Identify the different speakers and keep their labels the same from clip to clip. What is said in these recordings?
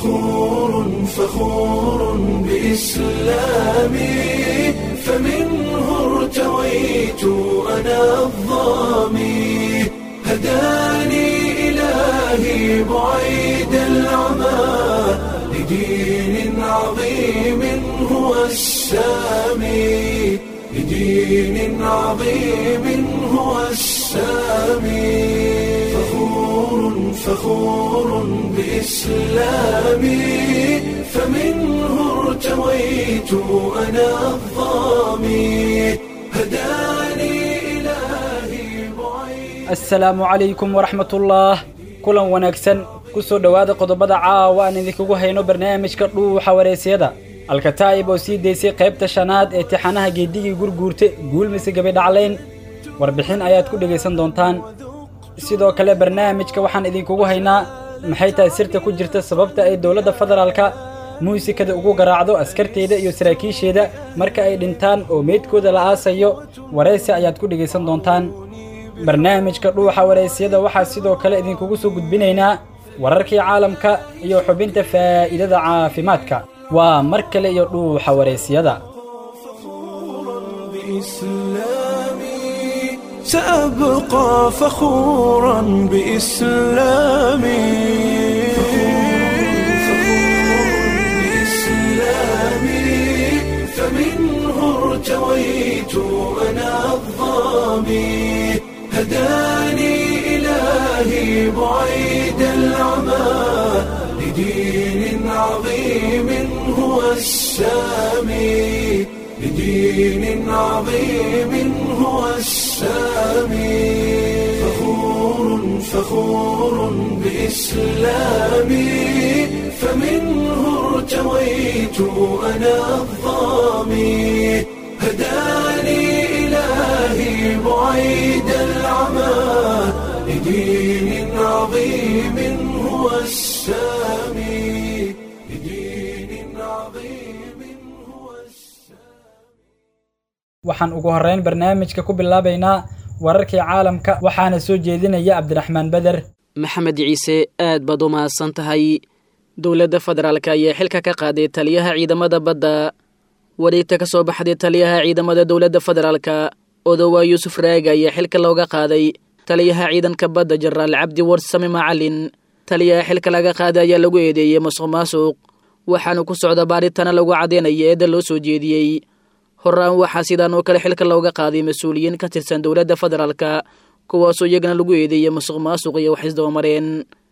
Speaker 1: فخور بإسلامي فمنه ارتويت أنا الضامي هداني إلهي بعيد العمى لدين عظيم هو السامي لدين عظيم هو السامي فخور بإسلامي فمنه ارتويت أنا الضامي هداني إلهي بعيد.
Speaker 2: السلام عليكم ورحمة الله. كلن wanaagsan kusoo dhawaada qodobada caawa aan idinkugu hayno barnaamijka dhuuxa wareysiyada alkataib oo sii deysay qaybta shanaad ee tixanaha geedigii gurguurte guulmise gabay dhacleyn warbixin ayaad ku dhageysan doontaan. sidoo kale barnaamijka waxaan idinkugu haynaa maxay tahay sirta ku jirta sababta ay dawladda federaalka muusikada ugu garaacdo askarteeda iyo saraakiisheeda marka ay dhintaan oo meedkooda la aasayo wareysi ayaad ku dhageysan doontaan. barnaamijka dhuuxa wareysiyada waxaa sidoo kale idinkugu soo gudbinaynaa wararkii caalamka iyo xubinta faa'iidada caafimaadka. waa mar kale iyo dhuuxa wareysiyada.
Speaker 1: سأبقى فخورا بإسلامي فمنه ارتويت أنا الضامي هداني إلهي بعيد العمى لدين عظيم هو السامي لدين عظيم هو السامي فخور بإسلامي فمنه ارتويت أنا الضامي هداني إلهي بعيد العمى لدين عظيم هو السامي لدين عظيم هو السامي.
Speaker 2: waxaan ugu horeyn barnaamijka ku bilaabaynaa wararkii caalamka waxaana soo jeedinaya Cabdiraxmaan Badar.
Speaker 3: maxamed ciise aad baad u mahadsan tahay. dowladda federaalka ayaa xilka ka qaaday taliyaha ciidamada badda. wareegta ka soo baxday taliyaha ciidamada dowladda federaalka odowaa yuusuf raag ayaa xilka looga qaaday taliyaha ciidanka badda jenaraal cabdi warsame macalin. taliyaha xilka laga qaaday ayaa lagu eedeeyey musuqmaasuq waxaana ku socda baaritaana lagu caddeynaya eedda loo soo jeediyey. horaan waxaa sidaan oo kale xilka looga qaaday mas-uuliyiin ka tirsan dowladda federaalka kuwaasoo iyagana lagu eedeeyey musuqmaasuq iyo wax isdabamareen.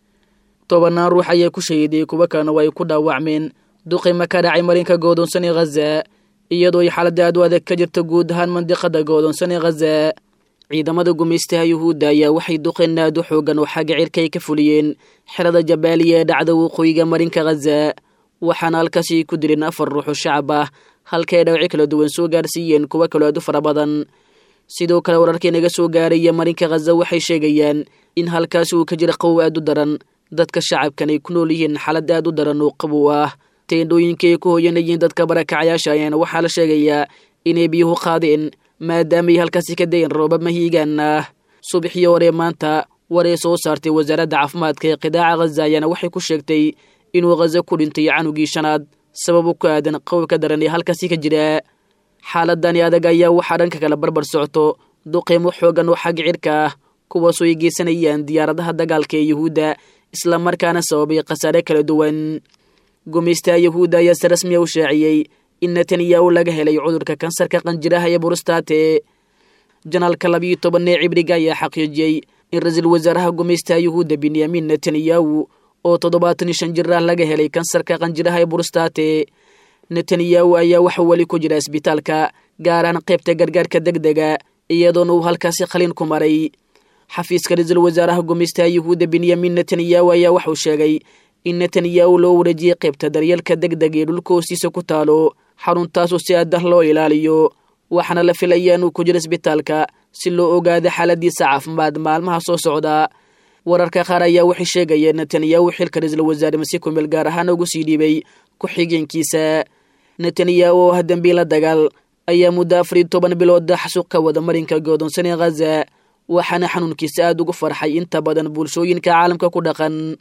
Speaker 3: 10 ruux ayaa ku shahiiday kuwa kalena way ku dhaawacmeen duqeymo ka dhacay marinka go'doonsan ee Gaza iyadoo ay xaalad aad u adag ka jirto guud ahaan mandiqada go'doonsan ee Gaza. ciidamada gumeystaha Yuhuudda ayaa waxay duqeyn aad u xoogan oo xagga cirka ka fuliyeen xerada Jabaaliya ee dhacda waqooyiga marinka Gaza waxaana halkaasi ku dileen 4 ruux oo shacab ah halka ay dhawacyo kala duwan soo gaarsiiyeen kuwa kale aad u fara badan. sidoo kale wararkii naga soo gaaraya marinka Gaza waxay sheegayaan in halkaasi uu ka jiro qabow aad u daran dadka shacabkan ay ku nool yihiin xaalad aad u daran oo qabow ah. teendhooyinka ay ku hooyanayeen dadka barakacayaasha ayaana waxaa la sheegayaa inay biyuhu qaadeen maadaama ay halkaasi ka dayin roobab mahiigaan ah. subaxii hore maanta waree soo saartay wasaaradda caafimaadka ee qidaaca Gaza ayaana waxay ku sheegtay inuu Gaza ku dhintay canugii shanaad sababu ku aadan qowka daran ee halkaasi ka jira. xaaladani adag ayaa waxaa dhanka kala barbar socoto duqeymo xoogan oo xagga cirka ah kuwaasoo ay geysanayaan diyaaradaha dagaalka ee Yuhuudda isla markaana sababay khasaare kala duwan. gumeystaha Yuhuudda ayaa si rasmi ah u shaaciyey in Netanyahu laga helay cudurka kansarka qanjiraha ee prostate. janaalka 12 ee cibriga ayaa xaqiijiyey in ra'iisul wasaaraha gumeystaha Yuhuudda Benjamin Netanyahu oo 75 jir ah laga helay kansarka qanjiraha ee prostate. Netanyahu ayaa waxa wali ku jira isbitaalka gaar ahaan qaybta gargaarka degdega iyadoo uu halkaasi qalin ku maray. xafiiska ra'iisul wasaaraha gumeystaha Yuhuudda Benjamin Netanyahu ayaa waxa uu sheegay in Netanyahu loo wareejiyay qaybta daryeelka degdega ee dhulka hoostiisa ku taalo xaruntaas oo si aad ah loo ilaaliyo waxaana la filayaa inuu ku jiro isbitaalka si loo ogaado xaaladiisa caafimaad maalmaha soo socda. wararka qaar ayaa waxay sheegayeen Netanyahu xilka ra'iisul wasaare masiku meel gaar ahaan ugu sii dhiibay ku xigeenkiisa. Netanyahu oo dambiila dagaal ayaa muddo 14 bilood xasuuq ka wada marinka go'doonsan ee Gaza waxaana xanuunkiisa aad ugu farxay inta badan bulshooyinka caalamka ku dhaqan.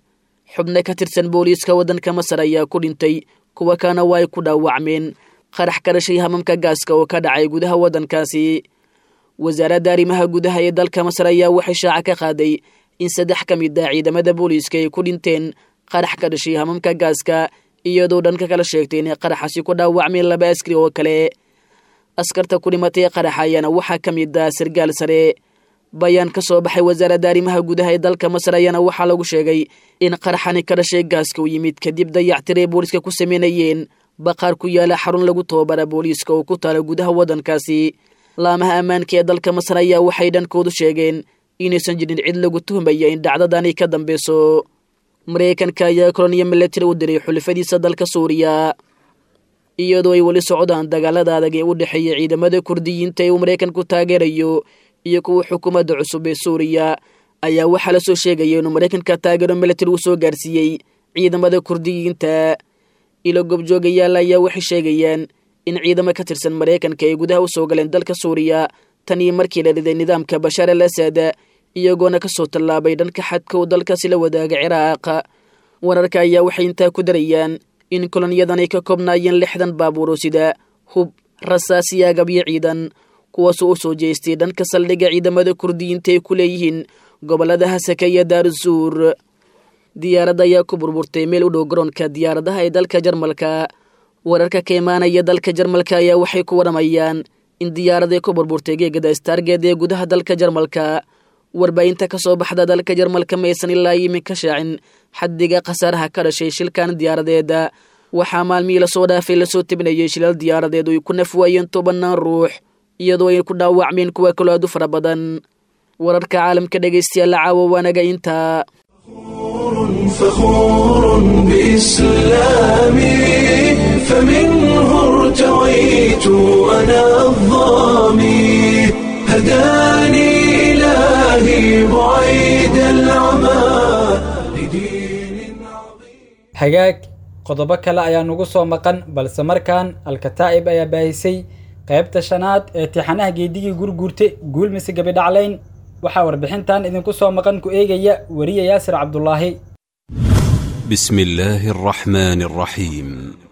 Speaker 3: xubno ka tirsan booliiska waddanka Masar ayaa ku dhintay kuwa kana way ku dhaawacmeen qarax ka dhashay hamamka gaaska oo ka dhacay gudaha waddankaasi. wasaaradda arrimaha gudaha ee dalka Masar ayaa waxay shaaca ka qaaday in 3 ka mid ah ciidamada booliiska ay ku dhinteen qarax ka dhashay hamamka gaaska iyadoo dhanka kala sheegtay in qaraxaasi ku dhaawacmeen 2 askari oo kale. askarta ku dhimatay qaraxa ayaana waxaa ka mid ah sargaal sare. bayaan ka soo baxay wasaaradda arrimaha gudaha ee dalka Masar ayaana waxaa lagu sheegay in qaraxani ka dhashay gaaska uu yimid kadib dayactirey booliiska ku sameynayeen baqaar ku yaala xarun lagu tababara booliiska oo ku taala gudaha waddankaasi. laamaha ammaanka ee dalka Masar ayaa waxay dhankoodu sheegeen inaysan jirin cid lagu tuhmaya in dhacdadani ka dambeyso. Mareykanka ayaa koloniya military u diray xulafadiisa dalka Suuriya iyadoo ay wali socdaan dagaalada adag ee u dhexeeya ciidamada Kurdiyiinta ee Mareykanku taageerayo iyo kuwa xukuumadda cusub ee Suuriya ayaa waxaa la soo sheegay in Mareykanka taageero military uu soo gaarsiiyay ciidamada Kurdiyiinta. ilo gobjoogayaal ayaa waxay sheegayaan in ciidamo ka tirsan Mareykanka ay gudaha u soo galeen dalka Suuriya tan iyo markii la riday nidaamka Bashar al-Assad iyagoona ka soo tallaabay dhanka xadka uu dalkaasi la wadaaga Ciraaq. wararka ayaa waxay intaa ku darayaan in koloniyadan ay ka koobnaayeen 60 baabuur sida hub rasaas iyo agab ciidan kuwaas oo soo jeestay dhanka saldhigga ciidamada Kurdiyiinta ay ku leeyihiin gobolada Hasaka iyo Daarsuur. diyaaradda ayaa ku burburtay meel u dhow garoonka diyaaradaha ee dalka Jarmalka. wararka ka imaanaya dalka Jarmalka ayaa waxay ku waramayaan in diyaaradda ku burburtay geegada Stargate ee gudaha dalka Jarmalka. warbaahinta ka soo baxda dalka Jarmalka ma aysan ilaa iminka shaacin xaddiga khasaaraha ka dhashay shilkan diyaaradeed. waxaa maalmihii lasoo dhaafay lasoo tebinayay shilal diyaaradeed oo ay ku nafwaayeen 10 ruux iyadoo ay ku dhaawacmeen kuwa kale aad u fara badan. wararka caalamka dhegeystayaal caawa waanaga intaa.
Speaker 1: فخور بإسلامي فمنه ارتويت أنا الظامي هداني إلهي بعيد العمى لدين عظيم.
Speaker 2: hagaag qodobo kale ayaa nagu soo maqan balse markaan Al-Kataa'ib ayaa baahisay qaybta 5aad ee tixanaha geedigii gurgurte guul mise gabi dhacleyn. waxaa warbixintan idinku soo maqan ku eegaya wariye Yaasir Cabdullaahi.
Speaker 4: بسم الله الرحمن الرحيم.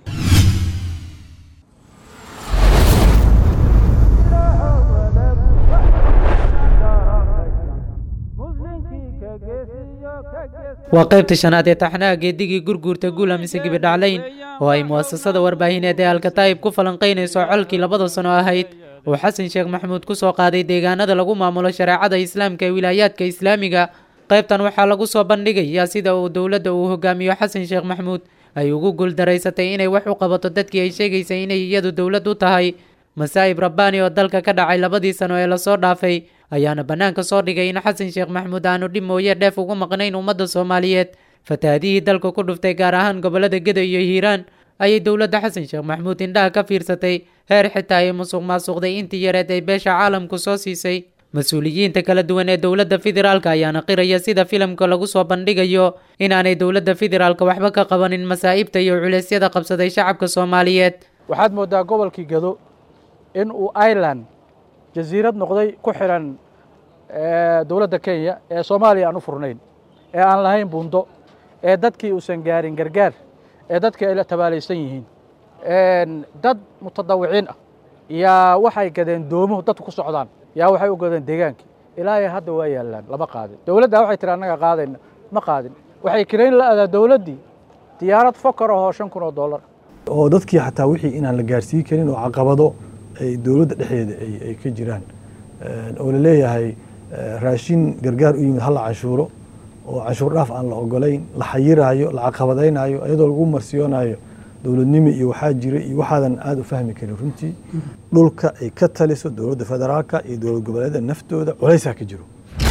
Speaker 5: waa qaybta 5aad ee taxanaha geedigii gurgurta guul mise gabi dhacleyn oo ay muasasada warbaahineed ee Al-Kataa'ib ku falanqeynayso colkii 2 sano ahayd oo Xasan Sheekh Maxamuud ku soo qaaday deegaanada lagu maamulo shariicada Islaamka ee wilaayaadka Islaamiga. qaybtan waxaa lagu soo bandhigayaa sida uu dawladda uu hogaamiyo Xasan Sheekh Maxamuud ay ugu guuldareysatay inay wax u qabato dadkii ay sheegaysay inay iyadu dawlad u tahay. masaa'ib rabbaani oo dalka ka dhacay 2 sano ee la soo dhaafay ayaana banaanka soo dhigay in Xasan Sheekh Maxamuud aanu dhib mooye dheef ugu maqnayn ummadda Soomaaliyeed. fatahaadihii dalka ku dhuftay gaar ahaan gobolada Gedo iyo Hiiraan ayay dawladda Xasan Sheekh Maxamuud indhaha ka fiirsatay heer xitaa ay musuqmaasuqday intii yareed ay beesha caalamku soo siisay. mas-uuliyiinta kala duwan ee dawladda federaalka ayaana qiraya sida filimka lagu soo bandhigayo inaanay dawladda federaalka waxba ka qabanin masaa'ibta iyo culeysyada qabsaday shacabka Soomaaliyeed.
Speaker 6: waxaad moodaa gobolkii Gedo in uu island jasiirad noqday ku xiran dawladda Kenya ee Soomaaliya aan u furnayn ee aan lahayn buundo ee dadkii uusan gaarin gargaar ee dadkii ay la tabaalaysan yihiin. dad mutadawiciin ah yaa waxay gadeen doomo dadku ku socdaan yaa waxay u gadeen deegaankii ilaa ay hadda waa yaalaan lama qaadin. dawladda waxay tiri annaga qaadayna ma qaadin. waxay kireyn la aadaa dawladdii diyaarad Fokker oo $5,000
Speaker 7: oo dadkii xataa wixii inaan la gaarsiin karin oo caqabado ay dawladda dhexdeeda ay ka jiraan oo la leeyahay raashin gargaar u yimid hal canshuuro oo canshuur dhaaf aan la ogolayn la xayiraayo la caqabadaynayo iyadoo lagu marsiyoonayo dawladnimo iyo waxaa jira iyo waxaadan aad u fahmi karin runtii. dhulka ay ka taliso dawladda federaalka iyo dawlad goboleedyada naftooda culaysaa ka jiro.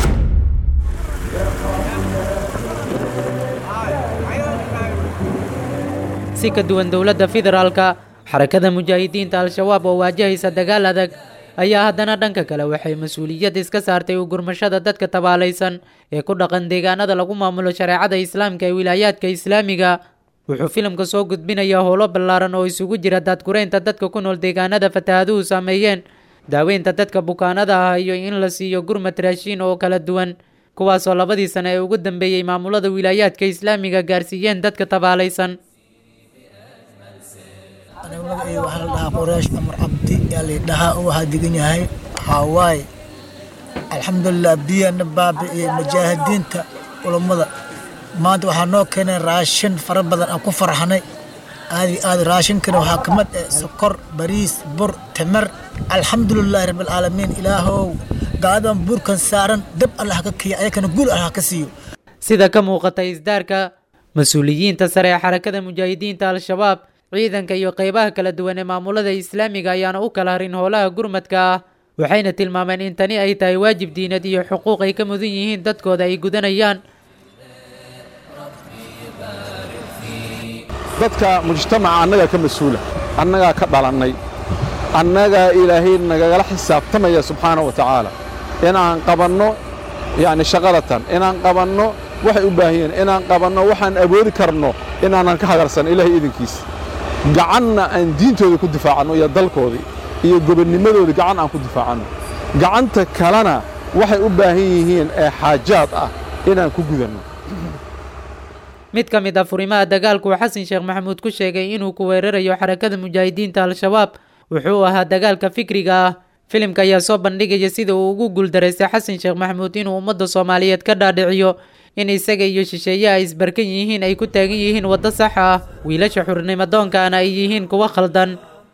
Speaker 5: si ka duwan dawladda federaalka, xarakada mujaahidiinta Al-Shabaab oo waajahaysa dagaal adag ayaa haddana dhanka kale waxay mas'uuliyad iska saartay u gurmashada dadka tabaalaysan ee ku dhaqan deegaanada lagu maamulo shariicada Islaamka ee wilaayaadka Islaamiga. wuxuu filimka soo gudbinayaa howlo ballaaran oo isugu jira daadgureynta dadka ku nool deegaanada fatahaaduhu saameeyeen, daaweynta dadka bukaanada ah iyo in la siiyo gurmad raashin oo kala duwan. kuwaasoo labadii sano ee ugu dambeeyey maamulada wilaayaadka islaamiga gaarsiiyeen dadka tabaalaysan.
Speaker 8: waxaa la dhahaa Quraysh Amar Abdi yaa la dhahaa oo waxaa degan yahay Hawaii. Alxamdulilah biyana baabi'iyey mujaahidiinta culimada. maanta waxaa noo keenay raashin fara badan aan ku farxanay. aad raashinkana waxaa ka mid ah sokor, bariis, bur, tamar. Alxamdulilah rabbil aalamiin. ilaahow gaadan burkan saaran dab Allah ka kiyo ayakana guul Allah ka siiyo.
Speaker 5: sida ka muuqata isdaarka mas'uuliyiinta sare ee xarakada mujaahidiinta al-shabaab, ciidanka iyo qaybaha kala duwan ee maamulada islaamiga ayaana u kala harin howlaha gurmadka ah, waxayna tilmaameen in tani ay tahay waajib diinad iyo xuquuq ay ka mudan yihiin dadkooda ay gudanayaan.
Speaker 9: dadka mujtamaca annaga ka mas'uula, annaga ka dhalannay, annaga ilaahay nagala xisaabtamaya subxaanahu wa tacaala inaan qabanno shaqadatan, inaan qabanno waxay u baahan yihiin, inaan qabanno waxaan awoodi karno, inaanan ka hagarsan ilaahay idinkiisa, gacanna aan diintooda ku difaacanno iyo dalkoodii iyo gobonnimadooda gacan aan ku difaacanno, gacanta kalena waxay u baahan yihiin ee xaajaad ah inaan ku gudanno.
Speaker 5: mid ka mid ah furimaha dagaalku uu xasan sheekh maxamuud ku sheegay inuu ku weerarayo xarakada mujaahidiinta al-shabaab wuxuu ahaa dagaalka fikriga ah. filimka ayaa soo bandhigaya sida uu ugu guuldareystay xasan sheekh maxamuud inuu ummadda Soomaaliyeed ka dhaadhiciyo in isaga iyo shisheeyaha isbarkan yihiin ay ku taagan yihiin waddo sax ah, wiilasha xurnimo doonkaana ay yihiin kuwa khaldan.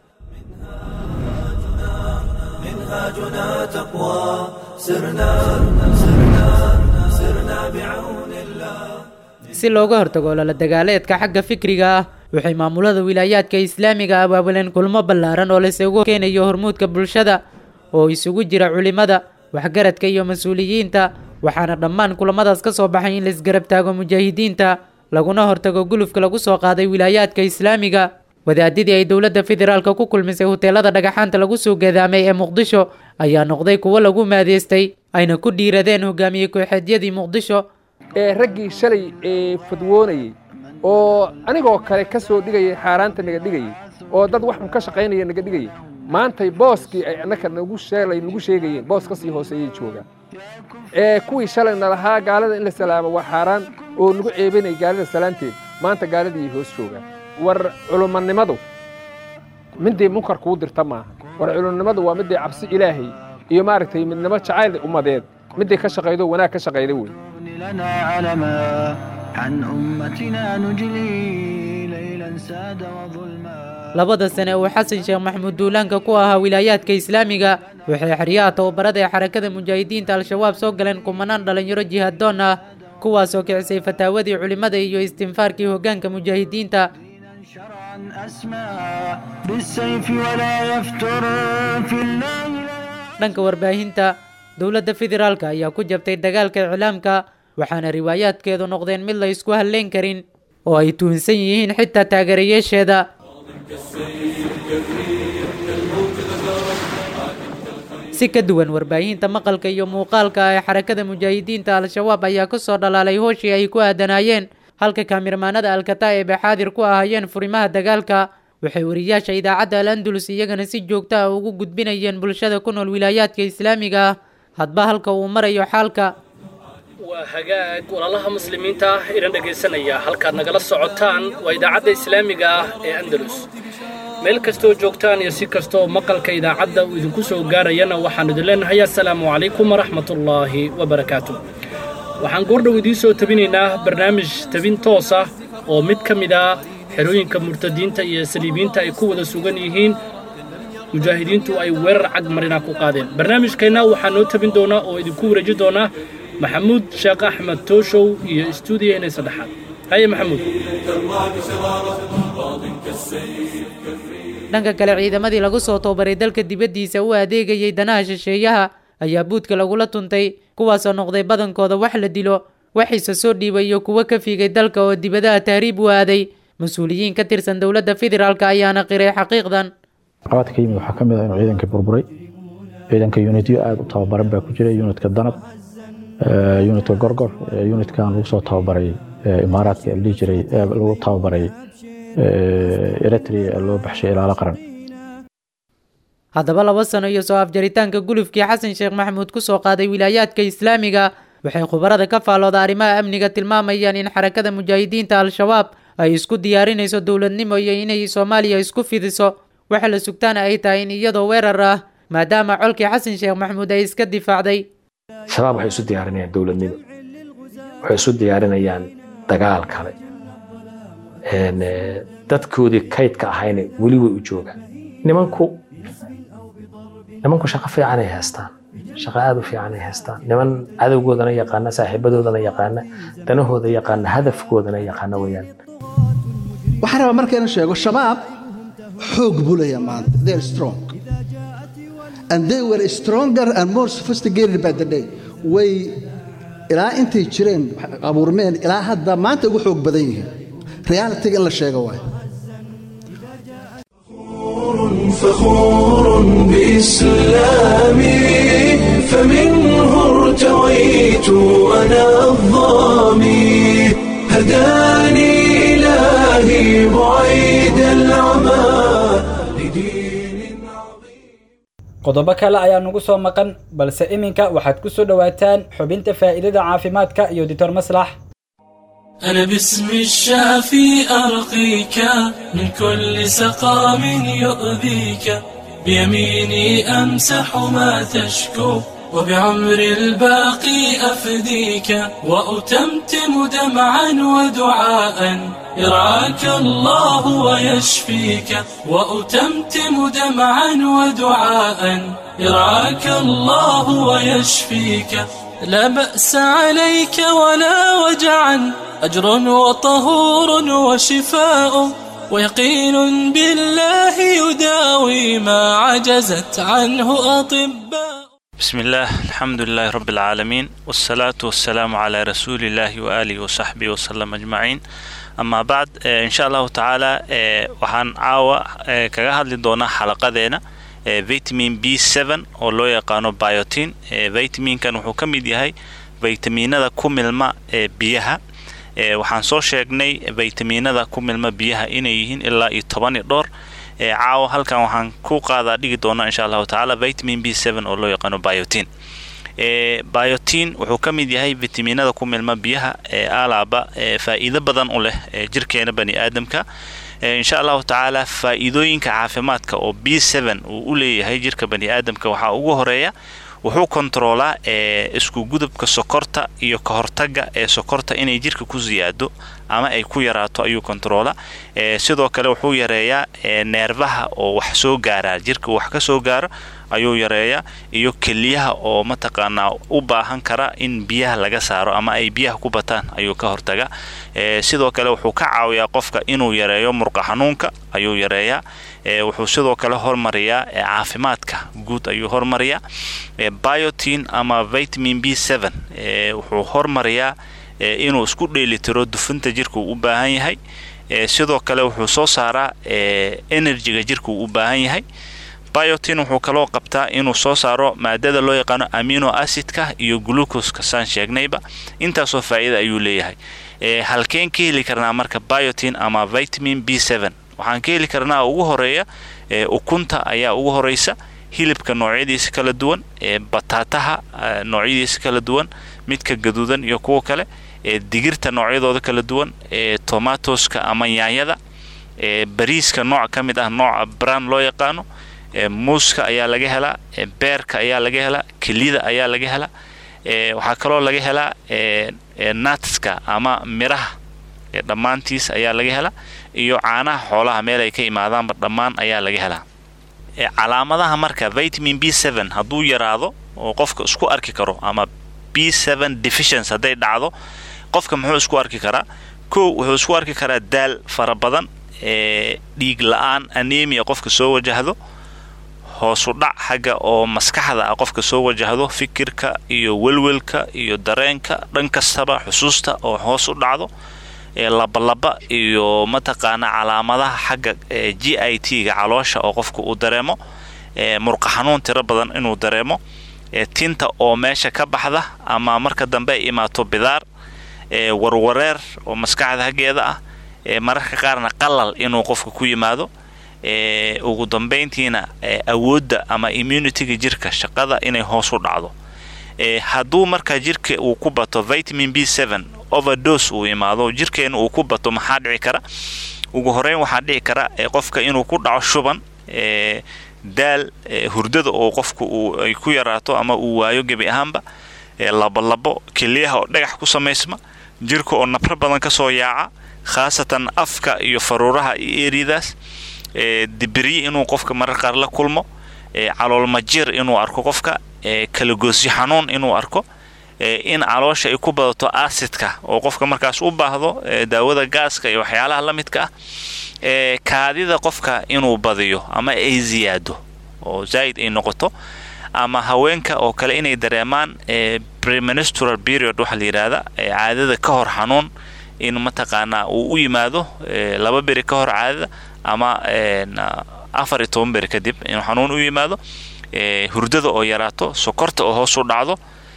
Speaker 5: si looga hortago la dagaaleedka xagga fikriga ah, waxay maamulada wilaayaadka islaamiga abaabuleen kulmo ballaaran oo la isugu keenayo hormuudka bulshada oo isugu jira culimada, waxgaradka iyo mas'uuliyiinta, waxaana dhammaan kulamadaas ka soo baxay in la isgarab taago mujaahidiinta laguna hortago gulufka lagu soo qaaday wilaayaadka islaamiga. wadaadadii ay dowladda federaalka ku kulmisay hoteelada dhagaxaanta lagu soo gadaamay ee Muqdisho ayaa noqday kuwo lagu maadeystay, ayna ku dhiiradeen hogaamiye kooxeedyadii Muqdisho
Speaker 10: ee raggii shalay ee fadwoonayay oo anigoo kale ka soo dhigayay xaaraanta naga dhigayay oo dad wax ka shaqaynaya naga dhigayay maantay booskii ay annaka nagu sheegayeen boos ka sii hooseeyay jooga kuwii shalayna lahaa gaalada in la salaamo waa xaaraan oo nagu ceebinay gaalada salaanteed maanta gaaladii hoos jooga. war culumanimadu midii munkar kuu dirta maaha, war culumanimadu waa midii cabsi ilaahay iyo maaragtay midnimo jacayl ummadeed midii ka shaqaydo wanaag ka shaqaydo wey.
Speaker 11: لنا علما عن أمتنا نجلي ليلا ساد وظلما.
Speaker 5: labada sane uu xasan sheekh maxamuud duulaanka ku ahaa wilaayaadka islaamiga waxay xeryaha tababarada ee xarakada mujaahidiinta al-shabaab soo galeen kumanaan dhalinyaro jihadoon ah, kuwaasoo kicisay fataawadii culimada iyo istinfaarkii hoggaanka mujaahidiinta. dhanka warbaahinta, dowladda federaalka ayaa ku jabtay dagaalka iclaamka, waxaana riwaayaadkeedu noqdeen mid la isku halleyn karin oo ay tuhunsan yihiin xitaa taageerayaasheeda. si ka duwan warbaahinta maqalka iyo muuqaalka ee xarakada mujaahidiinta al-shabaab ayaa ka soo dhalaalay hooshii ay ku aadanaayeen, halka kaamirmaanada al-kataa'ib ay xaadir ku ahaayeen furimaha dagaalka. waxay wariyaasha idaacadda al-andalus iyagana si joogto ah ugu gudbinayeen bulshada ku nool wilaayaadka islaamiga ah hadba halka uu marayo xaalka.
Speaker 12: waa hagaag walaalaha muslimiinta ah idin dhegaysanaya, halkaad nagala socotaan waa idaacadda islaamiga ah ee andalus. meel kastoo joogtaan iyo si kastoo maqalka idaacadda uu idinku soo gaarayana waxaan idin leenahay assalaamu calaykum waraxmatullaahi wabarakaatu. waxaan goordhow idiin soo tabinaynaa barnaamij tabin toos ah oo mid ka mid ah xerooyinka murtadiinta iyo saliibiinta ay ku wada sugan yihiin mujaahidiintu ay weerar cag marina ku qaadeen. barnaamijkeenna waxaa noo tabin doonaa oo idinku wareeji doonaa maxamuud sheekh axmed tooshow iyo istuudiyaheena saddexaad. haye maxamuud.
Speaker 5: dhanka kale, ciidamadii lagu soo tababaray dalka dibaddiisa u adeegayay danaha shisheeyaha ayaa buudka lagula tuntay, kuwaasoo noqday badankooda wax la dilo, waxiise soo dhiibay iyo kuwo ka fiigay dalka oo dibadaha tahriib u aaday. mas-uuliyiin ka tirsan dowladda federaalka ayaana qiray xaqiiqdan.
Speaker 13: caqabadka yimid waxaa ka mid ah inuu ciidanka burburay. ciidanka unityo aad u tababaran baa ku jiray, unitka danab, unitka gorgor, unitkan lagu soo tababaray imaaraadka la dhihi jiray lagu tababaray eritrea loo baxshay ilaalo qaran.
Speaker 5: haddaba 2 sano iyo soo afjaritaanka gulufkii xasan sheekh maxamuud ku soo qaaday wilaayaadka islaamiga waxay khubarada ka faalooda arrimaha amniga tilmaamayaan in xarakada mujaahidiinta al-shabaab ay isku diyaarinayso dowladnimo iyo inay Soomaaliya isku fidiso waxa la sugtaana ay tahay in iyadoo weerar ah maadaama colkii xasan sheekh maxamuud ay iska difaacday.
Speaker 14: shabaab waxay isu diyaarinayaan dowladnimo, waxay isu diyaarinayaan dagaal kale, dadkoodii kaydka ahayna weli way u joogaan. nimanku shaqo fiican ay haystaan, shaqo aad u fiican ay haystaan. niman cadowgoodana yaqaana, saaxiibadoodana yaqaana, danahooda yaqaana, hadafkoodana yaqaana weeyaan.
Speaker 15: waxaan rabaa markaan sheego shabaab xoog buu leeyahay maanta. They are strong and they were stronger and more sophisticated by the day. way ilaa intay jireen abuurmeen ilaa hadda maanta ugu xoog badan yihiin. reality in la sheego waay.
Speaker 1: فخور بإسلامي فمنه ارتويت أنا الظامي هداني إلهي بعيد العمى
Speaker 2: qodobo kale ayaa nagu soo maqan balse iminka waxaad ku soo dhawaataan xubinta faa'iidada caafimaadka iyo Dr. Maslax.
Speaker 16: أنا باسم الشافي أرقيك من كل سقام يؤذيك بيميني أمسح ما تشكو وبعمر الباقي أفديك وأتمتم دمعا ودعاء يرعاك الله ويشفيك وأتمتم دمعا ودعاء يرعاك الله ويشفيك لا بأس عليك ولا وجعا أجر وطهور وشفاء ويقين بالله يداوي ما عجزت عنه أطباء.
Speaker 17: بسم الله، الحمد لله رب العالمين، والصلاة والسلام على رسول الله وآله وصحبه وسلم أجمعين. أما بعد إن شاء الله تعالى وحان عاوة كغاهد لدونا حلقة دينا فيتامين B7 oo loo yaqaano biotin. Vitaminkan wuxuu ka mid yahay vitaminada ku milma biyaha. waxaan soo sheegnay vitaminada ku milma biyaha inay yihiin ilaa 10 dhowr. caawa halkan waxaan ku qaadaa dhigi doonaa insha Allah taala vitamin B7 oo loo yaqaano biotin. biotin wuxuu ka mid yahay vitaminada ku milma biyaha alaaba faa'iido badan u leh jirkeena bani aadamka. إن شاء الله تعالى فائدوينك عافماتك أو B7 وأولي هيجرك بني آدم كوحا وجهرية وهو كنترولا اسكو جذب كسكرتا إيو كهرتجا سكرتا إن يجرك كوزيادو أما أي كويراتو أيو كنترولا سيدو كلو حو يريا نيرفها أو وحسو جارا جرك وحكسو جارا ayuu yareeyaa iyo kaliyaha oo mataqaana u baahan kara in biyaha laga saaro ama ay biyaha ku bataan ayuu ka hortaga. sidoo kale wuxuu ka caawiyaa qofka inuu yareeyo murqa xanuunka ayuu yareeyaa. wuxuu sidoo kale hormariyaa caafimaadka guud ayuu hormariyaa. biotin ama vitamin B7 wuxuu hormariyaa inuu isku dheelitiro dufinta jirka u baahan yahay. sidoo kale wuxuu soo saaraa energy-ga jirka u baahan yahay. biotin wuxuu kaloo qabtaa inuu soo saaro maadada loo yaqaano amino acidka iyo glucose-ka saan sheegnayba. intaasoo faa'iido ayuu leeyahay. halkeen ka heli karnaa marka biotin ama vitamin B7? waxaan ka heli karnaa ugu horeeya ukunta ayaa ugu horeysa, hilibka noocyadiisa kala duwan, bataataha noocyadiisa kala duwan, midka gaduudan iyo kuwa kale, digirta noocyadooda kala duwan, tomatoska ama yaanyada, bariiska nooc ka mid ah nooca brown loo yaqaano, muuska ayaa laga helaa, beerka ayaa laga helaa, kelida ayaa laga helaa. waxaa kaloo laga helaa nutska ama miraha dhammaantiis ayaa laga helaa, iyo caanaha xoolaha meel ay ka imaadaanba dhammaan ayaa laga helaa. calaamadaha marka vitamin B7 hadduu yaraado oo qofka isku arki karo ama B7 deficiency hadday dhacdo, qofka muxuu isku arki karaa? wuxuu isku arki karaa daal fara badan, dhiig la'aan anemia qofka soo wajahdo, hoos u dhac xagga oo maskaxda ah qofka soo wajahdo, fikirka iyo welwelka iyo dareenka dhan kastaba, xusuusta oo hoos u dhacdo, labalaba iyo mataqaana calaamadaha xagga GIT-ga caloosha oo qofka uu dareemo, murqa xanuun tiro badan inuu dareemo, tinta oo meesha ka baxda ama marka dambe ay imaato bidaar, warwareer oo maskaxda hageeda ah, mararka qaarna qalal inuu qofka ku yimaado, ugu dambeyntiina awoodda ama immunity-ga jirka shaqada inay hoos u dhacdo. hadduu markaa jirka uu ku bato vitamin B7 overdose uu imaado jirkeena uu ku bato maxaa dhici kara ugu horeyn waxaa dhici kara qofka inuu ku dhaco shuban daal hurdada oo qofku ay ku yaraato ama uu waayo gebi ahaanba labo keliyaha oo dhagax ku samaysma jirka oo nabro badan ka soo yaaca khaasatan afka iyo faruuraha iyo eridaas dibiriye inuu qofka marar qaar la kulmo calool majir inuu arko qofka kala goosyo xanuun inuu arko in caloosha ay ku badato acidka oo qofka markaas u baahdo daawada gaaska iyo waxyaalaha la midka ah kaadida qofka inuu badiyo ama ay ziyaado oo zaid ay noqoto ama haweenka oo kale inay dareemaan premenstrual period waxa la yiraahdaa caadada ka hor xanuun in mataqaana uu u yimaado 2 beri ka hor caadada ama 14 beri kadib in xanuun u yimaado hurdada oo yaraato sokorta oo hoos u dhacdo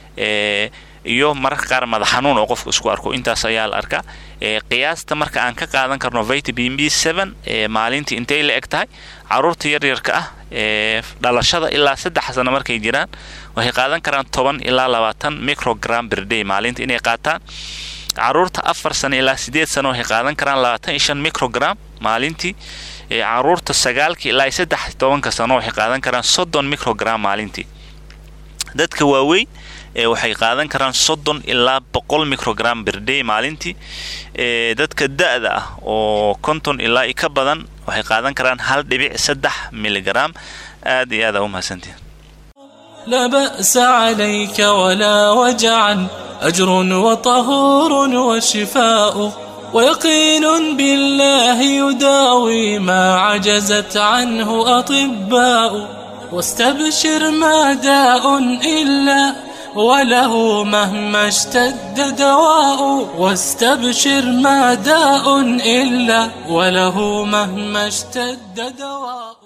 Speaker 17: iyo mararka qaar madax xanuun oo qofku isku arko intaas ayaa la arkaa qiyaasta marka aan ka qaadan karno vitamin B7 maalintii intay la eg tahay caruurta yaryarka ah dhalashada ilaa 3 sano markay jiraan waxay qaadan karaan 10 ilaa 20 microgram per day maalintii inay qaataan caruurta 4 sano ilaa 8 sano waxay qaadan karaan 25 microgram maalintii caruurta 9 ilaa 13 sano waxay qaadan karaan 30 microgram maalintii dadka waaweyn waxay qaadan karaan 30 ilaa 100 microgram per day maalintii dadka da'da ah oo 50 ilaa ka badan waxay qaadan karaan 1.3 miligram aad iyo aad u mahadsantiin
Speaker 16: لا بأس عليك ولا وجعا أجر وطهور وشفاء ويقين بالله يداوي ما عجزت عنه أطباء واستبشر ما داء إلا وله مهما اشتد دواء واستبشر ما داء إلا وله مهما اشتد دواء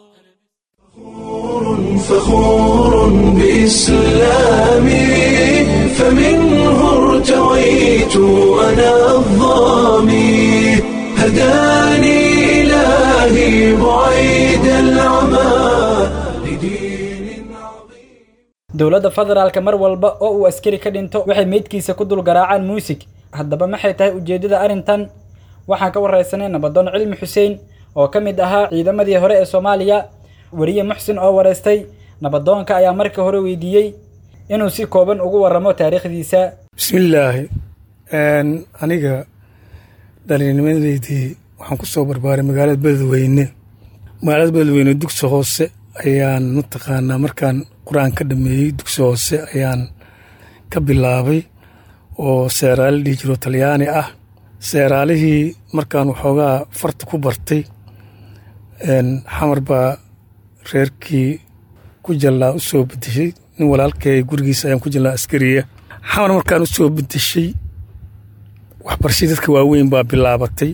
Speaker 1: فخور بإسلامي فمنه ارتويت أنا الظامي هداني إلهي بعيد العمى
Speaker 2: dowladda federaalka mar walba oo uu askari ka dhinto waxay meedkiisa ku dul garaacaan muusig haddaba maxay tahay ujeedada arrintan waxaan ka wareysanay nabadoon cilmi xuseen oo ka mid ahaa ciidamadii hore ee Soomaaliya wariye muxsin oo wareystay nabadoonka ayaa markii hore weydiiyey inuu si kooban ugu waramo taariikhdiisa
Speaker 18: bismillaah aniga dhallinyarnimadeedii waxaan ku soo barbaaray magaalada Beledweyne dugsi hoose ayaan mataqaanaa markaan quraan ka dhameeyay dugsi hoose ayaan ka bilaabay oo seeraal dhijiro Talyaani ah seeraalihii markaan waxoogaa farta ku bartay xamar baa reerkii ku jallaa u soo bedeshay nin walaalkay gurigiisa ayaan ku jallaa askariya xamar markaan u soo bedeshay waxbarashada dadka waaweyn baa bilaabatay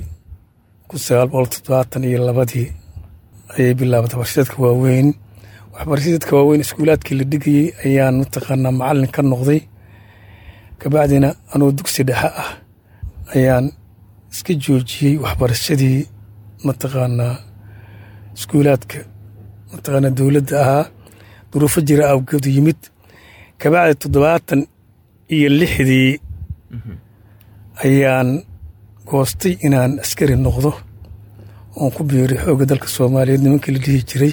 Speaker 18: 1972 ayay bilaabatay waxbarashada waaweyn waxbarashada waaweyn iskuulaadkii la dhigayay ayaan mataqaanaa macallin ka noqday kabacdina anoo dugsi dhexe ah ayaan iska joojiyay waxbarashadii mataqaanaa iskuulaadka mataqaanaa dowladda ahaa duruufo jira awgeed yimid kabacdi 76 ayaan goostay inaan askari noqdo oon ku biiray xoogga dalka Soomaaliyeed nimankii la dhihi jiray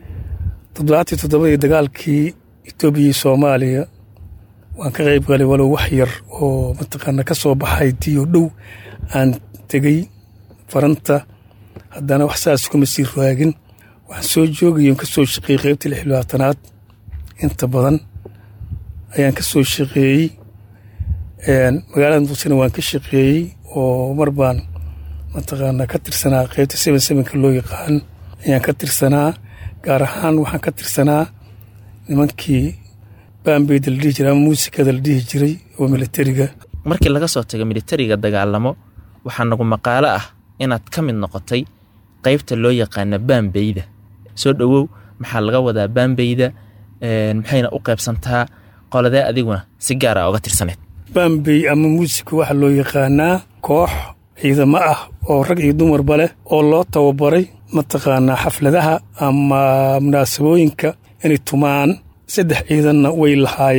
Speaker 18: 77 dagaalkii Itoobiya iyo Soomaaliya waan ka qayb galay walow wax yar oo mataqaanaa ka soo baxay diyo dhow aan tegay faranta haddana wax saas kuma sii raagin waxaan soo joogay ka soo shaqeeyay qaybta 26aad inta badan ayaan ka soo shaqeeyay magaalada Muqdisho waan ka shaqeeyay oo mar baan mataqaanaa ka tirsanaa qaybta 77 loo yaqaan ayaan ka tirsanaa gaar ahaan waxaan ka tirsanaa nimankii baambeyda la dhihi jiray ama muusikada la dhihi jiray oo militariga
Speaker 19: markii laga soo tago militariga dagaalamo waxaa nagu maqaalo ah inaad ka mid noqotay qaybta loo yaqaan baambeyda soo dhawow maxaa laga wadaa baambeyda maxayna u qaybsantaa qoladee adiguna si gaar ah uga tirsaneed
Speaker 18: baambey ama muusika waxa loo yaqaanaa koox ciidamo ah oo rag iyo dumarba leh oo loo tababaray mataqaanaa xafladaha ama munaasabooyinka inay tumaan 3 ciidanna way lahaayeen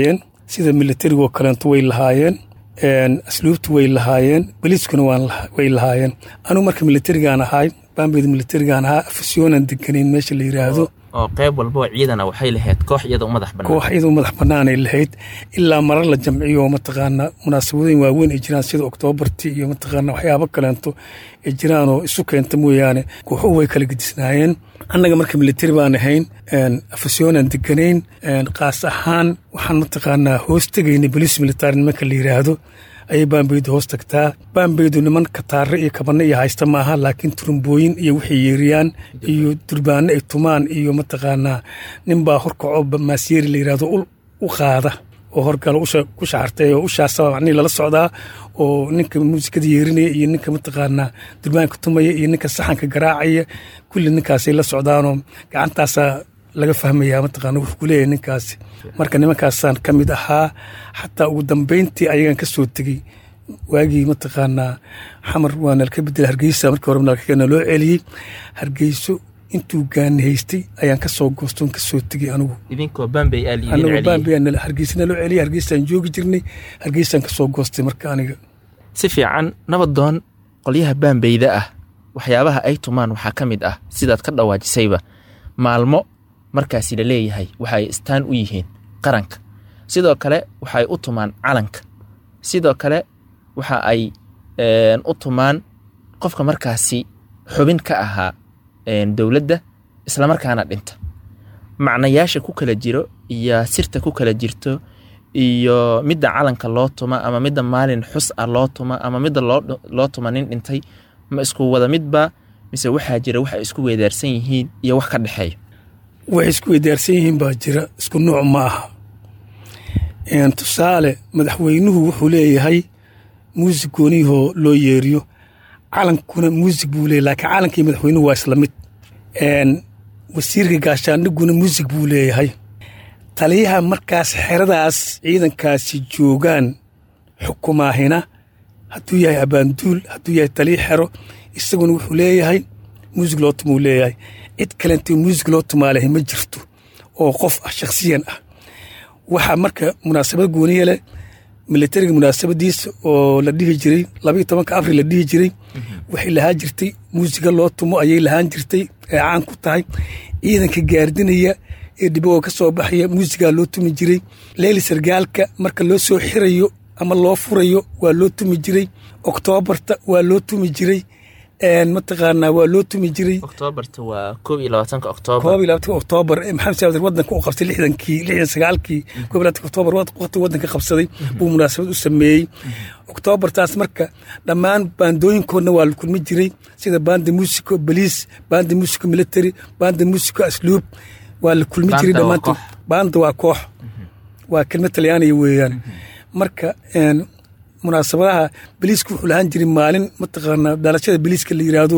Speaker 18: sida militarigo kaleento way lahaayeen asluubtu way lahaayeen boliiskuna way lahaayeen anugu marka militarigaan ahay baambeyda militarigaan ahaa afisyoonaan deganayn meesha la yidhaahdo
Speaker 19: oo qayb walboo ciidana waxay lahayd koox iyada u madax bannaan
Speaker 18: koox iyada u madax bannaanay lahayd ilaa marar la jamciyo mataqaanaa munaasabadooyin waaweyn ay jiraan sida oktoobartii iyo mataqaanaa waxyaabo kaleento ay jiraanoo isu keenta mooyaane kooxuhu way kala gedisnaayeen annaga marka militari baan ahayn afisyoonaan deganayn qaas ahaan waxaan mataqaanaa hoos tegaynay boliis militari nimanka la yidhaahdo ayay baambeydu hoos tagtaa baambeydu niman kataare iyo kabanno iyo haysta maaha laakiin turumbooyin iyo waxay yeeriyaan iyo durbaano ay tumaan iyo mataqaanaa ninbaa horkaco maasyeeri la yidhaahdo u qaada oo horgala usha ku shacartay oo ushaasa macnihii lala socdaa oo ninka muusikada yeerinaya iyo ninka mataqaanaa durbaanka tumaya iyo ninka saxanka garaacaya kulli ninkaasay la socdaanoo gacantaasaa laga fahmayaa mataqaana wuxuu ku leeyahay ninkaasi marka nimankaasaan ka mid ahaa xataa ugu dambayntii ayagaan ka soo tegey waagii mataqaanaa xamar waa nalka bedel hargeysa markii hore nalkana loo celiyey hargeyso intuu gaani haystay ayaan ka soo goostoon ka soo tegey anigu
Speaker 19: idinkoo baambey
Speaker 18: hargeysana loo celiyey hargeysaan joogi jirnay hargeysaan ka soo goostay marka aniga
Speaker 19: si fiican nabadoon qolyaha baambeyda ah waxyaabaha ay tumaan waxaa ka mid ah sidaad ka dhawaajisayba maalmo markaasi la leeyahay waxay istaan u yihiin qaranka sidoo kale waxay u tumaan calanka sidoo kale waxa ay u tumaan qofka markaasi xubin ka ahaa dowladda isla markaana dhinta macnayaasha ku kala jiro iyo sirta ku kala jirto iyo midda calanka loo tuma ama midda maalin xus ah loo tuma ama midda loo tuma nin dhintay ma isku wada midba mise waxaa jira waxa isku weedaarsan yihiin iyo wax ka dhexeeya
Speaker 18: waxay isku weydaarsan yihiin baa jira isku nooc ma aha tusaale madaxweynuhu wuxuu leeyahay muusig gooniyahoo loo yeeriyo calankuna muusig buu leeyahy laakiin calankii madaxweynuhu waa isla mid wasiirka gaashaandhiguna muusig buu leeyahay taliyaha markaas xeradaas ciidankaasi joogaan xukumaahina hadduu yahay abaanduul hadduu yahay taliya xero isaguna wuxuu leeyahay muusig loo tumuu leeyahay cid kalentay muusig loo tumaalahay ma jirto oo qof ah shakhsiyan ah waxaa marka munaasabad gooniya leh militariga munaasabadiisa oo la dhihi jiray 12 abril la dhihi jiray waxay lahaan jirtay muusiga loo tumo ayay lahaan jirtay ee caan ku tahay ciidanka gaardinaya ee diboo ka soo baxaya muusiga loo tumi jiray leeli sargaalka marka loo soo xirayo ama loo furayo waa loo tumi jiray oktoobarta waa loo tumi jiray mataqaanaa waa loo tumi jiray
Speaker 19: oktoobarta waa 21
Speaker 18: oktoobar maxamed saawir wadanka u qabtay 69kii oktoobar waqti wadanka qabsaday buu munaasabad u sameeyey oktoobartaas marka dhammaan baandooyinkoodna waa la kulmi jiray sida baanda muusiko boliis baanda muusiko military baanda muusiko asluub waa la kulmi jiray dhammaantood baanda waa koox waa kelmad talyaaniya weeyaan marka munaasabadaha boliisku wuxuu lahaan jiray maalin mataqaanaa dhalashada boliiska la yiraahdo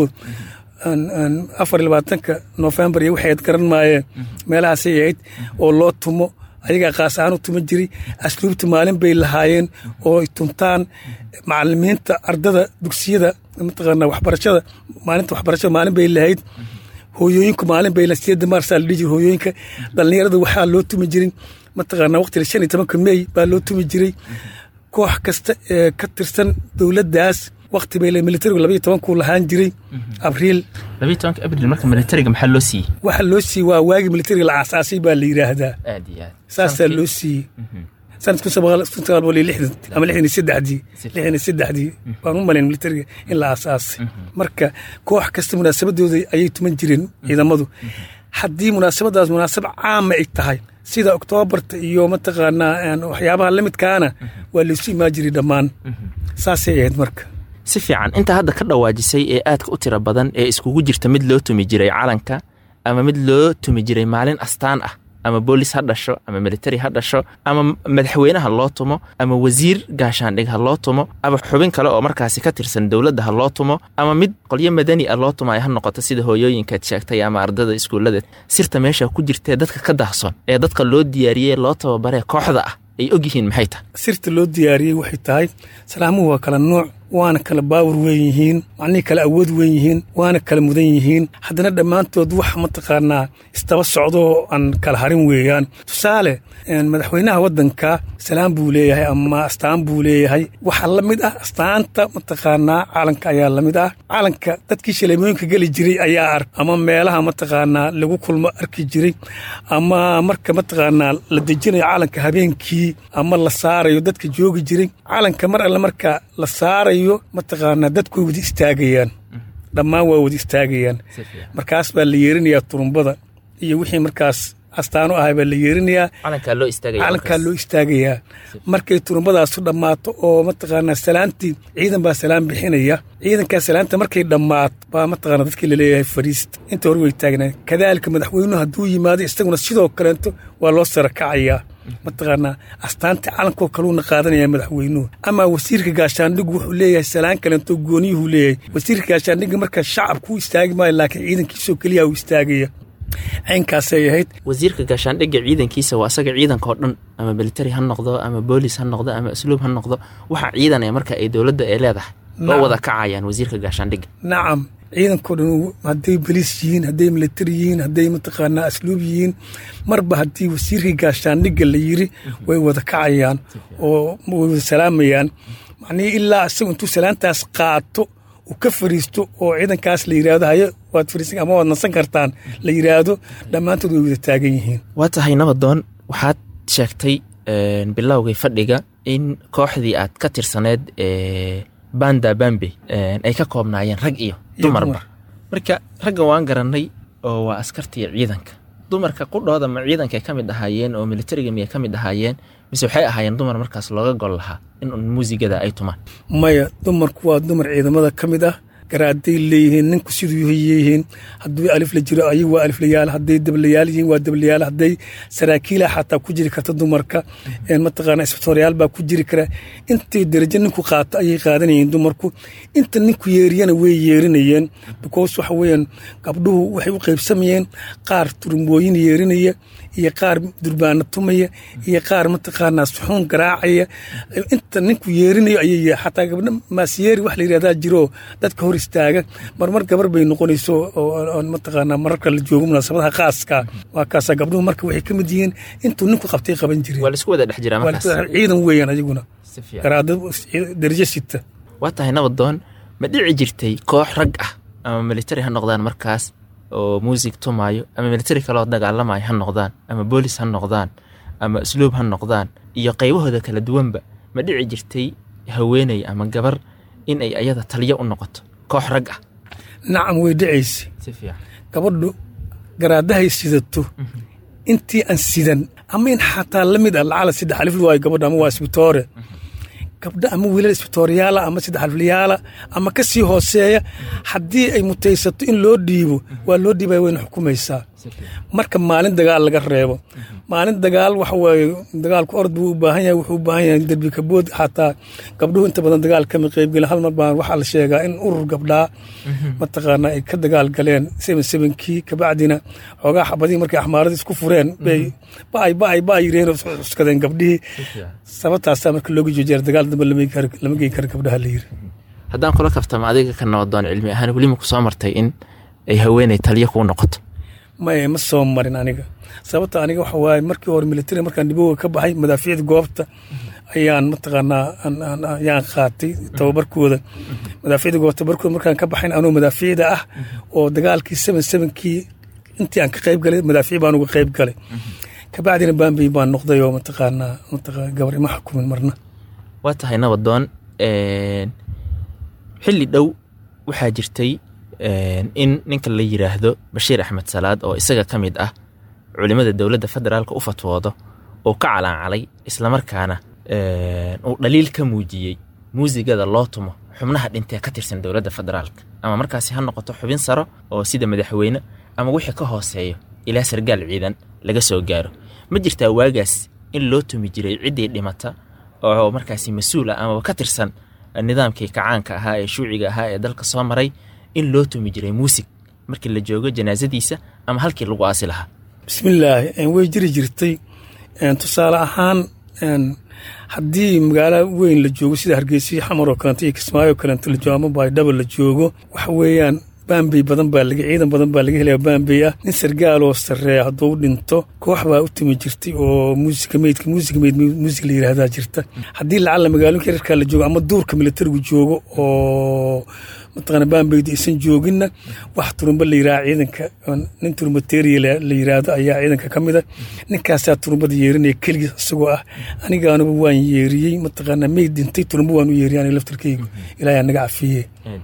Speaker 18: 24 November iyo waxay garan maayeen meelahaas ay ahayd oo loo tumo ayaga qaas ahaan u tuma jiray asluubta maalin bay lahaayeen oo ay tuntaan macallimiinta ardada dugsiyada mataqaanaa waxbarashada maalinta waxbarashada maalin bay lahayd hooyooyinku maalin bay la 8 Maars la dhigi hooyooyinka dhalinyarada waxaa loo tumi jiray mataqaanaa waqtiga 15 May baa loo tumi jiray koox kasta ee ka tirsan dowladdaas waqti bay militariga 12 ku lahaan jiray abriil
Speaker 19: 12 abriil marka militariga maxaa loo siiyey
Speaker 18: waxa loo siiyey waa waagi militariga la aasaasay baa la yiraahdaa saasa loo siiyey sanadku 1960 ama 63 baan u malayn militariga in la aasaasay marka koox kasta munaasabadooda ayay tuman jireen ciidamadu haddii munaasabadaas munaasab caam ay tahay sida oktoobarta iyo mataqaanaa waxyaabaha la midkaana waa laysu imaan jiray dhammaan saasay ahayd marka
Speaker 19: si fiican inta hadda ka dhawaajisay ee aadka u tiro badan ee iskugu jirta mid loo tumi jiray calanka ama mid loo tumi jiray maalin astaan ah ama boolis ha dhasho ama military ha dhasho ama madaxweynaha loo tumo ama wasiir gaashaandhig ha loo tumo ama xubin kale oo markaasi ka tirsan dowladda ha loo tumo ama mid qolyo madani ah loo tumo ay ha noqoto sida hooyooyinkaad sheegtay ama ardada iskuullada sirta meesha ku jirtee dadka ka daahson ee dadka loo diyaariyey loo tababaree kooxda ah ay og yihiin maxay tahay
Speaker 18: sirta loo diyaariyey waxay tahay salaamuhu waa kala nooc waana kala baawar weyn yihiin macnihii kala awood weyn yihiin waana kala mudan yihiin haddana dhammaantood wax mataqaanaa istaba socdo aan kala harin weeyaan tusaale madaxweynaha waddanka salaan buu leeyahay ama astaan buu leeyahay waxaa la mid ah astaanta mataqaanaa calanka ayaa la mid ah calanka dadkii shaleemooyinka geli jiray ayaa ark ama meelaha mataqaanaa lagu kulmo arki jiray ama marka mataqaanaa la dejinayo calanka habeenkii ama la saarayo dadka joogi jiray calanka mar alle marka la saarayo mataqaanaa dadku way wada istaagayaan dhammaan waa wada istaagayaan markaas baa la yeerinayaa turumbada iyo wixii markaas astaano ahay baa la yeerinayaa calankaa loo istaagayaa markay turumbadaasu dhammaato oo mataqaanaa salaantii ciidan baa salaan bixinaya ciidankaa salaanta markay dhammaato baa mataqaanaa dadkii laleeyahay fariista inta hore way taagnaan kadaalika madaxweynuhu hadduu yimaado isaguna sidoo kaleento waa loo sara kacayaa mataqaanaa astaanta calankoo kaluuna qaadanaya madaxweynuhu ama wasiirka gaashaandhigu wuxuu leeyahay salaan kaleento gooniyuhu leeyahay wasiirka gaashaandhiga marka shacabku u istaagi maayo laakiin ciidankiisoo keliya uu istaagaya caynkaasay ahayd
Speaker 19: wasiirka gaashaandhigga ciidankiisa waa asaga ciidanka oo dhan ama military ha noqdo ama boolis ha noqdo ama asluub ha noqdo waxa ciidan ee marka ay dowladda ay leedahay oo wada kacayaan wasiirka gaashaandhigga
Speaker 18: nacam ciidankoo dhan hadday boliis yihiin hadday military yihiin hadday mataqaanaa asluub yihiin marba haddii wasiirka gaashaandhigga la yiri way wada kacayaan oo way wada salaamayaan macnihii ilaa isagu intuu salaantaas qaato uu ka fariisto oo ciidankaas la yidhaahdo haye waad fariisan ama waad nasan kartaan la yidhaahdo dhammaantood way wada taagan yihiin
Speaker 19: waa tahay nabadoon waxaad sheegtay bilowgay fadhiga in kooxdii aad ka tirsaneed banda bambe ay ka koobnaayeen rag iyo dumarba marka ragga waan garannay oo waa askartii ciidanka dumarka qudhooda ma ciidankay ka mid ahaayeen oo militariga miyay ka mid ahaayeen mise waxay ahaayeen dumar markaas looga gol lahaa in muusigada ay tumaan
Speaker 18: maya dumarku waa dumar ciidamada ka mid ah garaaday leeyihiin ninku siduu yihiin hadduu alif la jiro ayagu waa aliflayaal hadday dablayaal yihiin waa dablayaal hadday saraakiila xataa ku jiri karta dumarka mataqaanaa isbitooryaal baa ku jiri kara intay darajo ninku qaato ayay qaadanayeen dumarku inta ninku yeeriyana way yeerinayeen because waxa weeyaan gabdhuhu waxay u qaybsamayeen qaar turumbooyin yeerinaya iyo qaar durbaana tumaya iyo qaar mataqaanaa suxuun garaacaya inta ninku yeerinayo ayay xataa gabdha maasyeeri wax la yidhahdaa jiro dadka hor istaaga marmar gabar bay noqonayso oo mataqaanaa mararka la joogo munaasabadaha khaaska waa kaasa gabdhuhu marka waxay ka mid yihiin intuu ninku qabtay qaban jiray
Speaker 19: waa la isku wada dhex jiraa markaas
Speaker 18: ciidan weeyaan ayaguna garaado darajo sita
Speaker 19: waa tahay nabadoon ma dhici jirtay koox rag ah ama military ha noqdaan markaas oo muusig tumaayo ama military kaloo dagaalamayo ha noqdaan ama boolis ha noqdaan ama asluub ha noqdaan iyo qaybahooda kala duwanba ma dhici jirtay haweeney ama gabar in ay ayada taliyo u noqoto koox rag ah
Speaker 18: nacam way dhacaysa gabadhu garaadahay sidato intii aan sidan ama in xataa la mid ah lacala saddex alif waayo gabadha ama waa isbitoore gabdha ama wiilal isbitooriyaala ama saddex aliflayaala ama ka sii hooseeya haddii ay mutaysato in loo dhiibo waa loo dhiibaya wayna xukumaysaa marka maalin dagaal laga reebo maalin dagaal waxa waaye dagaalku orod buu u baahan yahay wuxuu u baahan yahay derbi kabood xataa gabdhuhu inta badan dagaal kama qaybgelin hal mar baan waxaa la sheegaa in urur gabdhaa mataqaanaa ay ka dagaal galeen 77kii kabacdina xoogaa xabadihii markay axmaaradii isku fureen bay ba'ay yireen oo cuskadeen gabdhihii sababtaasaa marka looga joojiya dagaal dambe lama geyn karo gabdhaha la yiri
Speaker 19: haddaan kula kaftama adiga ka nabadoon cilmi ahaan weli ma ku soo martay in ay haweeney taliyo kuu noqoto
Speaker 18: maya ma soo marin aniga sababta aniga waxa waaye markii hore military markaan dibowga ka baxay madaafiicda goobta ayaan mataqaanaa ayaan qaatay tababarkooda madaafiicda goobta tababarkooda markaan ka baxayn anoo madaafiicda ah oo dagaalkii 77kii intii aan ka qayb galay madaafiic baan uga qayb galay kabacdina baambay baan noqday oo mataqaanaa gabar ima xukumin marna
Speaker 19: waa tahay nabadoon xilli dhow waxaa jirtay in ninka la yiraahdo Bashiir Axmed Salaad oo isaga ka mid ah culimada dowladda federaalka u fatwoodo oo ka calaancalay isla markaana uu dhaliil ka muujiyay muusigada loo tumo xubnaha dhintay ka tirsan dowladda federaalka ama markaasi ha noqoto xubin saro oo sida madaxweyne ama wixii ka hooseeyo ilaa sargaal ciidan laga soo gaaro ma jirtaa waagaas in loo tumi jiray ciddii dhimata oo markaasi mas'uul ah ama ka tirsan nidaamkii kacaanka ahaa ee shuuciga ahaa ee dalka soo maray in loo tumi jiray muusig markii la joogo janaasadiisa ama halkii lagu aasi lahaa
Speaker 18: bismillaahi way jiri jirtay tusaale ahaan haddii magaalo weyn la joogo sida hargeysa xamar oo kaleeto iyo kismaayo oo kaleeto la joogo ama baydhabo la joogo waxa weeyaan baambey badan baa ciidan badan baa laga helaya baambey ah nin sargaal oo sarreeya hadduu dhinto koox baa u timi jirtay oo muusig la yidhaahdaa jirta haddii lacalla magaalooyinka yararkaa la joogo ama duurka militarigu joogo oo mataqaana baambeyda aysan jooginna wax turumba la yidhaha ciidanka nin turumbateeriya la yidhaahdo ayaa ciidanka ka mid a ninkaasaa turumbada yeerinaya keligiis isagoo ah anigaanuba waan yeeriyey mataqaana meyd dhintay turumba waan u yeeriyay aniga laftarkaygu ilaahay naga cafiye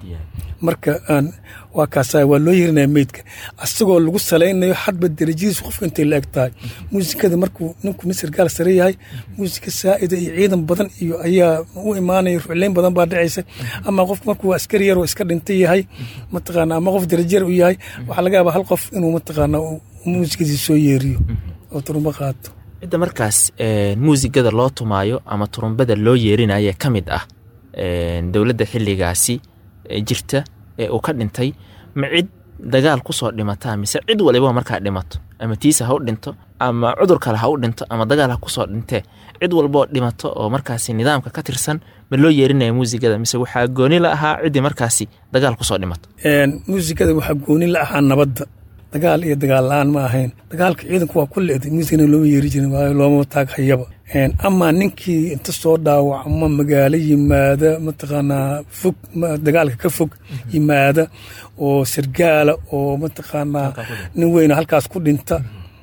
Speaker 18: marka waa kaasaa waa loo yeerinaya meydka asagoo lagu salaynayo hadba darajadiisu qofka intay la eg tahay muusikada markuu ninku nin sargaal sare yahay muusika saa'ida iyo ciidan badan iyo ayaa u imaanaya rucleyn badan baa dhacaysa ama qof markuu askari yar oo iska dhintay yahay mataqaana ama qof darajo yar u yahay waxaa laga yaabaa hal qof inuu mataqaana muusikadiisa soo yeeriyo oo turumbo qaato
Speaker 19: cidda markaas muusigada loo tumaayo ama turumbada loo yeerinaya ka mid ah dowladda xilligaasi jirta ee uu ka dhintay ma cid dagaal ku soo dhimataa mise cid waliba markaa dhimato ama tiisa ha u dhinto ama cudur kale ha u dhinto ama dagaal ha ku soo dhintee cid walboo dhimato oo markaasi nidaamka ka tirsan ma loo yeerinaya muusigada mise waxaa gooni la ahaa ciddii markaasi dagaal ku soo dhimato
Speaker 18: muusigada waxaa gooni la ahaa nabadda dagaal iyo dagaal la-aan ma ahayn dagaalka ciidanku waa ku leeday muusigana looma yeeri jirin waayo looma taag hayaba ama ninkii inta soo dhaawacma magaalo yimaada mataqaanaa fog dagaalka ka fog yimaada oo sargaala oo mataqaanaa nin weyna halkaas ku dhinta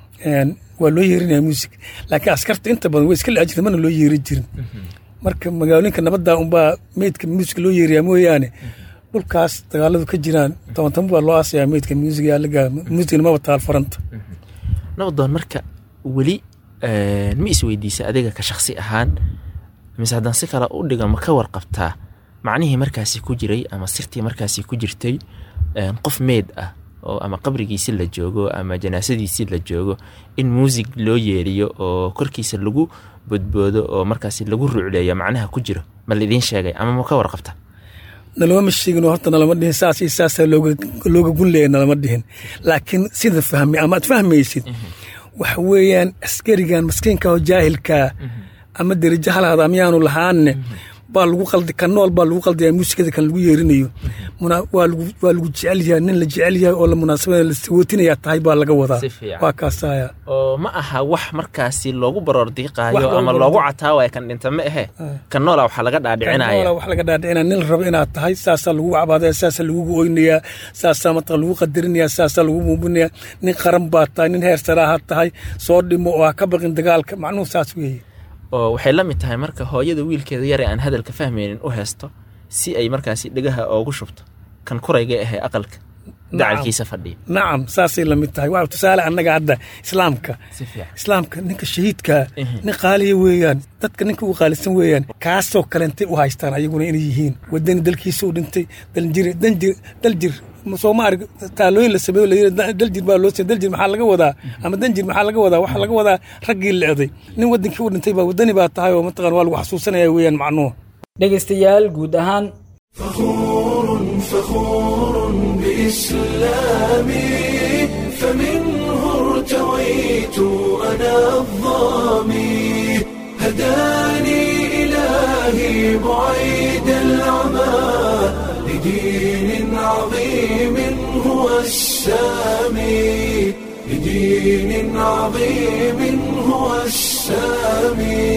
Speaker 18: waa loo yeerinaya muusig laakiin askarta inta badan way iska la-ajirta mana loo yeeri jirin marka magaalooyinka nabadda unbaa meydka muusig loo yeeriyaa mooyaane dhulkaas dagaaladu ka jiraan toban baa loo aasayaa meydka muusigana maba taal faranta
Speaker 19: nabadoon marka weli ma isweydiisa adiga ka shaksi ahaan mise haddaan si kale u dhigan ma ka warqabtaa macnihii markaasi ku jiray ama sirtii markaasi ku jirtay qof meed ah oo ama qabrigiisi la joogo ama janaasadiisii la joogo in muusig loo yeeriyo oo korkiisa lagu bodboodo oo markaasi lagu rucleeyo macnaha ku jiro ma laidiin sheegay ama ma ka warqabta
Speaker 18: nalama sheegin horta nalama dhihin saas iyo saasaa looga gun leeya nalama dhihin laakiin sida fahmay ama aad fahmaysid waxa weeyaan askarigan maskiinka oo jaahilkaa ama derajo halaada miyaanu lahaanne baa lagu qaldi ka nool baa lagu qaldiyaa muusikada kan lagu yeerinayo waa lagu jecel yahay nin la jecel yahay oo la munaasabada la sawootinayaa tahay baa laga wadaa waa kaasaya
Speaker 19: oo ma aha wax markaasi loogu baroor diiqaayo ama loogu cataawaya kan dhinta ma ahe kan noola waxa laga dhaadhicinaya
Speaker 18: wax laga dhaadhicinaya nin rabo inaad tahay saasaa lagu cabaadaya saasaa lagu oynayaa saasaa mataqan lagu qadarinayaa saasaa lagu muubinayaa nin qaran baa tahay nin heer saraa ha tahay soo dhimo oo ha ka baqin dagaalka macnuhu saas weeye
Speaker 19: oo waxay la mid tahay marka hooyada wiilkeeda yar ee aan hadalka fahmaynin u heesto si ay markaasi dhegaha oogu shubto kan kurayga ahee aqalka dacalkiisa fadhiya
Speaker 18: nacam saasay la mid tahay waa tusaale annaga hadda islaamka ninka shahiidkaa nin qaaliya weeyaan dadka ninka u qaalisan weeyaan kaasoo kalentay u haystaan ayaguna inay yihiin wadani dalkiisa u dhintay daljir sooma arag taalooyin la sameeyo layidhi daljir baa loo sameeyey daljir maxaa laga wadaa ama danjir maxaa laga wadaa waxaa laga wadaa raggii leeday nin wadankii u dhintay baa wadani baa tahay oo mataqaan waa lagu xasuusanaya weeyaan macnuhu
Speaker 2: dhegaystayaal guud ahaan
Speaker 1: فخور بإسلامي فمنه ارتويت أنا الظامي هداني إلهي بعيد العمى لدين عظيم هو السامي لدين عظيم هو السامي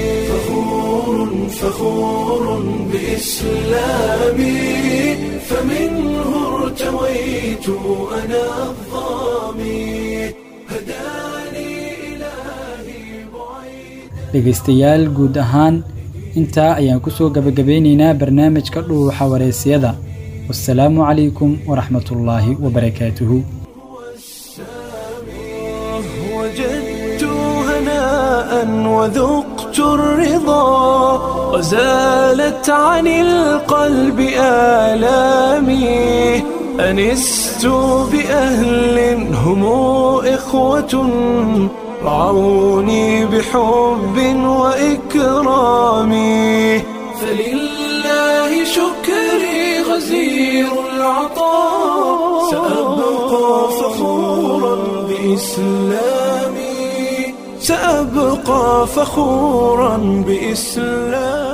Speaker 1: فخور بإسلامي فمنه ارتويت أنا الظامي هداني إلهي
Speaker 2: dhegaystayaal guud ahaan intaa ayaan ku soo gabagabeynaynaa barnaamijka dhuuxa wareysiyada wassalaamu calaykum waraxmatullaahi wabarakaatuhu
Speaker 1: وجدت هناء وذقت الرضا وزالت عن القلب آلامي أنست بأهل هم إخوة رعوني بحب وإكرام فلله شكري غزير العطاء سأبقى فخورا بإسلامي سأبقى فخورا بإسلام.